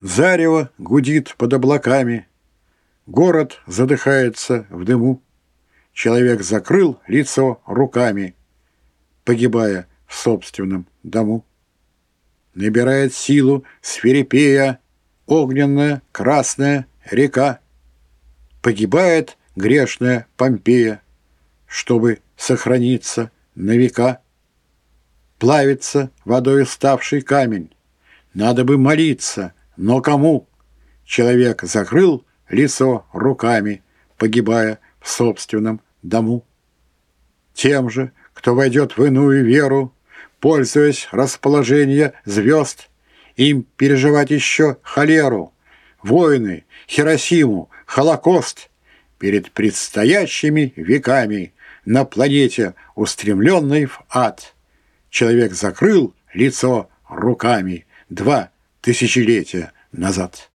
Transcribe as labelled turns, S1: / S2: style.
S1: Зарево гудит под облаками, город задыхается в дыму. Человек закрыл лицо руками, погибая в собственном дому. Набирает силу свирепея огненная красная река. Погибает грешная Помпея, чтобы сохраниться на века. Плавится водой ставший камень, надо бы молиться, но кому? Человек закрыл лицо руками, погибая в собственном дому. Тем же, кто войдет в иную веру, пользуясь расположением звезд, им переживать еще холеру, войны, Хиросиму, Холокост перед предстоящими веками на планете, устремленной в ад. Человек закрыл лицо руками 2 тысячелетия назад.